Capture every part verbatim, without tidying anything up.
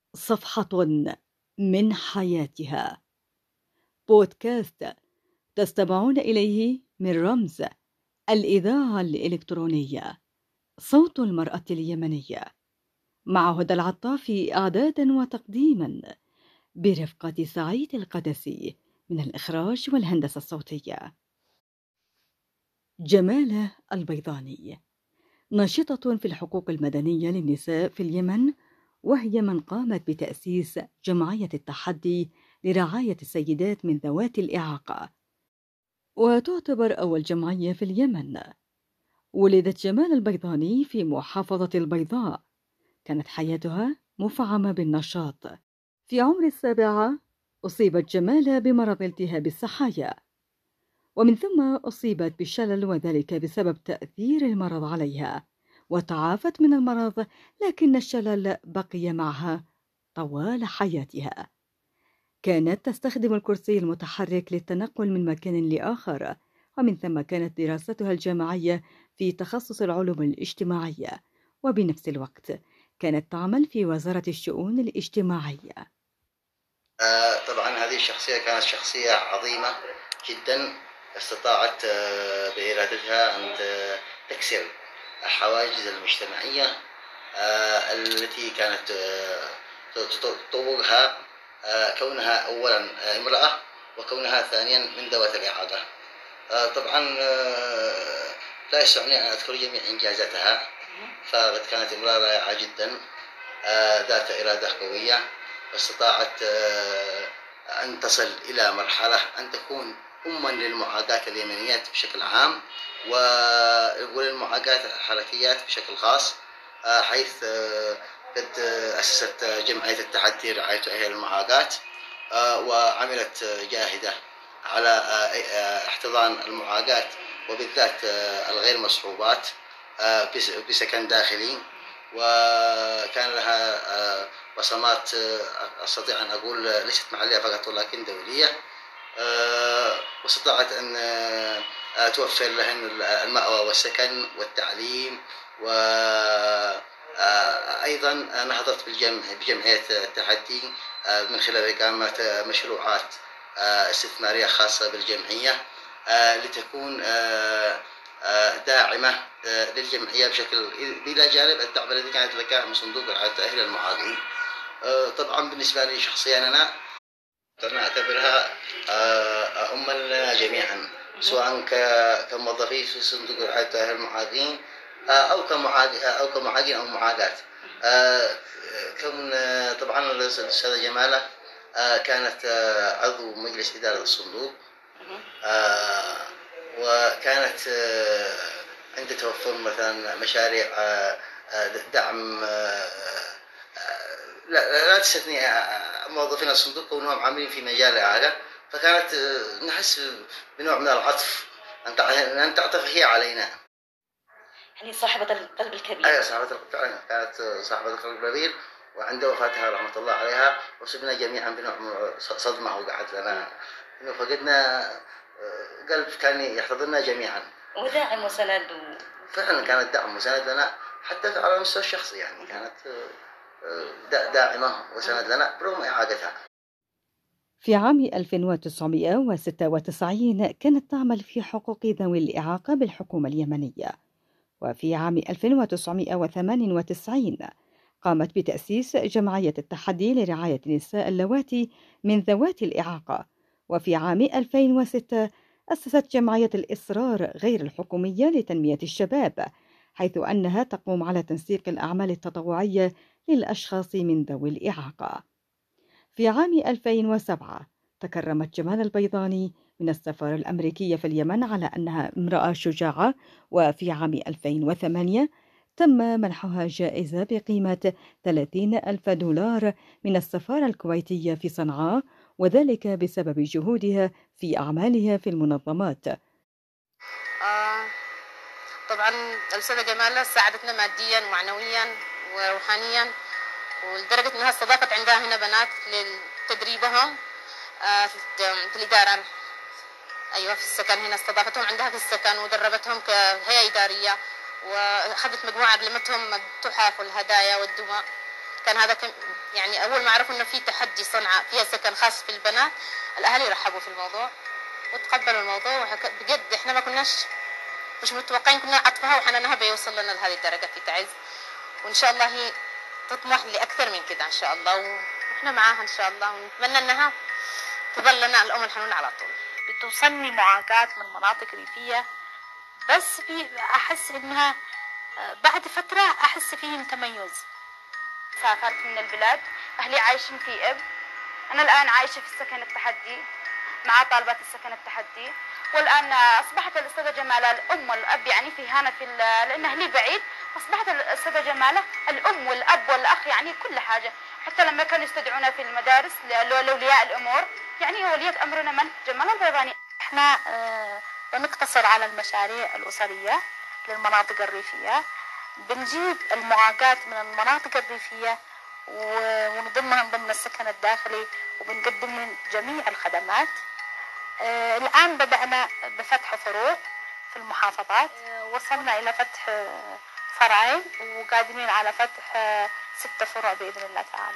صفحة من حياتها. بودكاست تستمعون إليه من رمز الإذاعة الإلكترونية، صوت المرأة اليمنية، مع هدى العطافي إعدادا وتقديما، برفقة سعيد القدسي من الإخراج والهندسة الصوتية. جمالة البيضاني ناشطة في الحقوق المدنية للنساء في اليمن، وهي من قامت بتأسيس جمعية التحدي لرعاية السيدات من ذوات الإعاقة، وتعتبر أول جمعية في اليمن. ولدت جمال البيضاني في محافظة البيضاء. كانت حياتها مفعمة بالنشاط. في عمر السابعة أصيبت جمالة بمرض التهاب السحايا، ومن ثم أصيبت بالشلل، وذلك بسبب تأثير المرض عليها، وتعافت من المرض، لكن الشلل بقي معها طوال حياتها. كانت تستخدم الكرسي المتحرك للتنقل من مكان لآخر، ومن ثم كانت دراستها الجامعية في تخصص العلوم الاجتماعية، وبنفس الوقت كانت تعمل في وزارة الشؤون الاجتماعية. آه طبعا هذه الشخصية كانت شخصية عظيمة جدا، استطاعت آه بإرادتها أن تكسر الحواجز المجتمعية آه التي كانت آه تطوقها آه كونها أولا امرأة، وكونها ثانيا من ذوات الإعاقة. آه طبعا آه لا يسعني أن أذكر جميع إنجازاتها، فقد كانت امرأة رائعة جدا آه ذات إرادة قوية، واستطاعت آه أن تصل إلى مرحلة أن تكون أما للمعاقات اليمنيات بشكل عام وللمعاقات الحركيات بشكل خاص، آه حيث آه قد أسست جمعية التحدي لرعاية أهل المعاقات، آه وعملت جاهدة على آه احتضان المعاقات، وبالذات آه الغير مصحوبات آه بسكن داخلي. وكان لها بصمات أستطيع أن أقول ليست محلية فقط ولكن دولية، واستطاعت أن توفر لهن المأوى والسكن والتعليم، وأيضا نهضت بجمعية التحدي من خلال إقامة مشروعات استثمارية خاصة بالجمعية لتكون داعمة للجمعية بشكل، إلى جانب الدعم الذي كانت لك من صندوق رعاية أهل المعاقين. طبعا بالنسبة لي شخصيا أنا أنا أعتبرها أما لنا جميعا، سواء كموظفين في صندوق رعاية أهل المعاقين أو كمعاقين أو كمعاقين أو معاقات. كون طبعا الأستاذة جمالة كانت عضو مجلس إدارة الصندوق، وكانت عند توفر مثلا مشاريع دعم، لا لا تستثني موظفين الصندوق كونهم عاملين في مجال الإعاقة، فكانت نحس بنوع من العطف أن تعطف هي علينا. يعني صاحبة القلب الكبير. أيوة صاحبة القلب، كانت صاحبة القلب الكبير، وعند وفاتها رحمة الله عليها وصبنا جميعا بنوع من صدمة وقعت لنا، إنه فقدنا قلب كان يحتضننا جميعا وداعم وسند. فعلا كانت دعم وسند لنا حتى على المستوى الشخصي، يعني كانت داعمة وسند لنا برغم إعاقتها. في عام ألف وتسعمائة وستة وتسعين كانت تعمل في حقوق ذوي الإعاقة بالحكومة اليمنية، وفي عام ألف وتسعمائة وثمانية وتسعين قامت بتأسيس جمعية التحدي لرعاية النساء اللواتي من ذوات الإعاقة، وفي عام ألفين وستة أسست جمعية الإصرار غير الحكومية لتنمية الشباب، حيث أنها تقوم على تنسيق الأعمال التطوعية للأشخاص من ذوي الإعاقة. في عام ألفين وسبعة تكرمت جمال البيضاني من السفارة الأمريكية في اليمن على أنها امرأة شجاعة، وفي عام ألفين وثمانية تم منحها جائزة بقيمة ثلاثين ألف دولار من السفارة الكويتية في صنعاء، وذلك بسبب جهودها في أعمالها في المنظمات. آه طبعا الأستاذة جمالة ساعدتنا ماديا ومعنويا وروحانيا، ولدرجة أنها استضافت عندها هنا بنات لتدريبهم آه في الإدارة. أيوة في السكن هنا استضافتهم عندها في السكن ودربتهم كهيئة إدارية، وأخذت مجموعة علمتهم التحف والهدايا والدمى. كان هذا يعني أول ما عرفوا إنه في تحدي صنعاء فيها سكن خاص في البنات، الأهالي رحبوا في الموضوع وتقبلوا الموضوع. بجد إحنا ما كناش مش متوقعين، كنا عطفها وحنانها بيوصل لنا لهذه الدرجة في تعز، وإن شاء الله هي تطمح لأكثر من كده إن شاء الله، وإحنا معاها إن شاء الله، ونتمنى إنها تظل لنا الأم الحنون على طول. بتوصلني معاكاة من مناطق ريفية، بس في أحس إنها بعد فترة أحس فيهم تميز. سافرت من البلاد، أهلي عايشين في إب، أنا الآن عايشة في السكن التحدي مع طالبات السكن التحدي، والآن أصبحت الأستاذة جمالة الأم والأب، يعني في هنا في لأن أهلي بعيد، أصبحت الأستاذة جمالة الأم والأب والأخ، يعني كل حاجة. حتى لما كانوا يستدعونا في المدارس لأولياء الأمور، يعني ولية أمرنا من؟ جمالة البيضاني. إحنا بنقتصر على المشاريع الأسرية للمناطق الريفية، بنجيب المعاقات من المناطق الريفية ونضمهم ضمن السكن الداخلي، وبنقدم لهم جميع الخدمات. آه الآن بدأنا بفتح فروع في المحافظات، آه وصلنا إلى فتح فرعين وقادمين على فتح آه ستة فروع بإذن الله تعالى.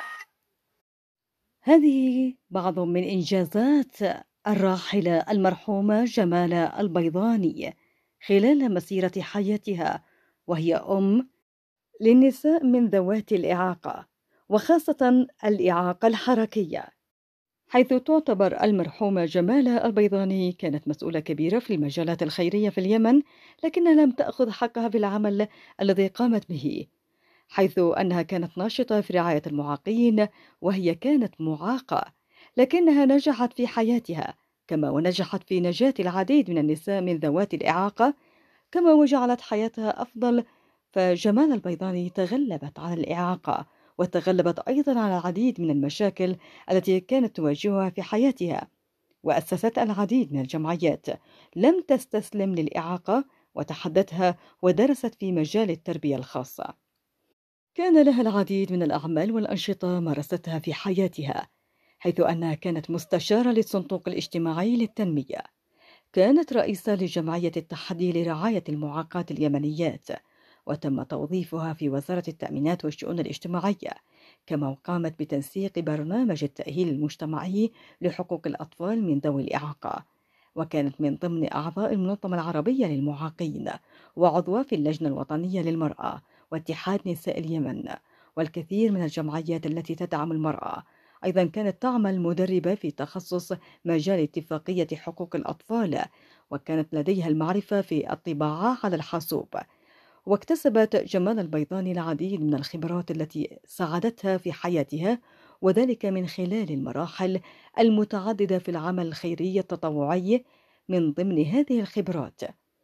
هذه بعض من إنجازات الراحلة المرحومة جمالة البيضاني خلال مسيرة حياتها، وهي أم للنساء من ذوات الإعاقة، وخاصة الإعاقة الحركية، حيث تعتبر المرحومة جمالة البيضاني كانت مسؤولة كبيرة في المجالات الخيرية في اليمن، لكنها لم تأخذ حقها في العمل الذي قامت به، حيث أنها كانت ناشطة في رعاية المعاقين، وهي كانت معاقة، لكنها نجحت في حياتها، كما ونجحت في نجاة العديد من النساء من ذوات الإعاقة، كما وجعلت حياتها أفضل. فجمالة البيضاني تغلبت على الإعاقة، وتغلبت أيضا على العديد من المشاكل التي كانت تواجهها في حياتها، وأسست العديد من الجمعيات لم تستسلم للإعاقة وتحدتها، ودرست في مجال التربية الخاصة. كان لها العديد من الأعمال والأنشطة مارستها في حياتها، حيث أنها كانت مستشارة للصندوق الاجتماعي للتنمية، كانت رئيسة لجمعية التحدي لرعاية المعاقات اليمنيات، وتم توظيفها في وزارة التأمينات والشؤون الاجتماعية، كما قامت بتنسيق برنامج التأهيل المجتمعي لحقوق الأطفال من ذوي الإعاقة، وكانت من ضمن أعضاء المنظمة العربية للمعاقين، وعضوة في اللجنة الوطنية للمرأة واتحاد نساء اليمن، والكثير من الجمعيات التي تدعم المرأة. أيضا كانت تعمل مدربة في تخصص مجال اتفاقية حقوق الأطفال، وكانت لديها المعرفة في الطباعة على الحاسوب. واكتسبت جمالة البيضاني العديد من الخبرات التي ساعدتها في حياتها، وذلك من خلال المراحل المتعددة في العمل الخيري التطوعي. من ضمن هذه الخبرات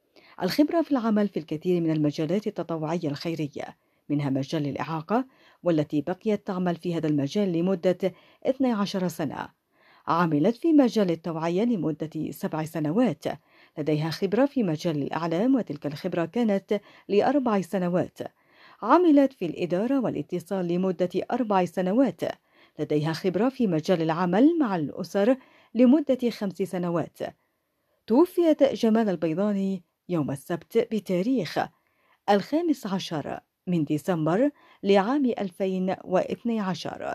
الخبرة في العمل في الكثير من المجالات التطوعية الخيرية، منها مجال الإعاقة، والتي بقيت تعمل في هذا المجال لمدة اثنتي عشرة سنة. عملت في مجال التوعية لمدة سبع سنوات. لديها خبرة في مجال الإعلام، وتلك الخبرة كانت لأربع سنوات. عملت في الإدارة والاتصال لمدة أربع سنوات. لديها خبرة في مجال العمل مع الأسر لمدة خمس سنوات. توفيت جمالة البيضاني يوم السبت بتاريخ الخامس عشر من ديسمبر لعام ألفين واثني عشر،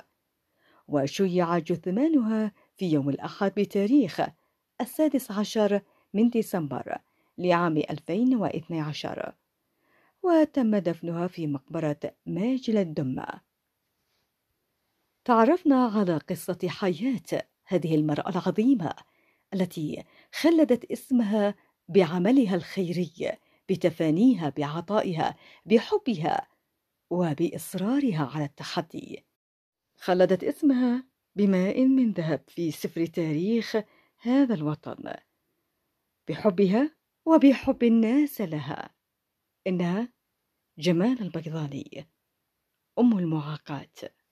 وشيع جثمانها في يوم الأحد بتاريخ السادس عشر من ديسمبر لعام ألفين واثني عشر، وتم دفنها في مقبرة ماجل الدمة. تعرفنا على قصة حياة هذه المرأة العظيمة التي خلدت اسمها بعملها الخيري، بتفانيها، بعطائها، بحبها، وبإصرارها على التحدي. خلدت اسمها بماء من ذهب في سفر تاريخ هذا الوطن، بحبها وبحب الناس لها. إنها جمالة البيضاني، أم المعاقات.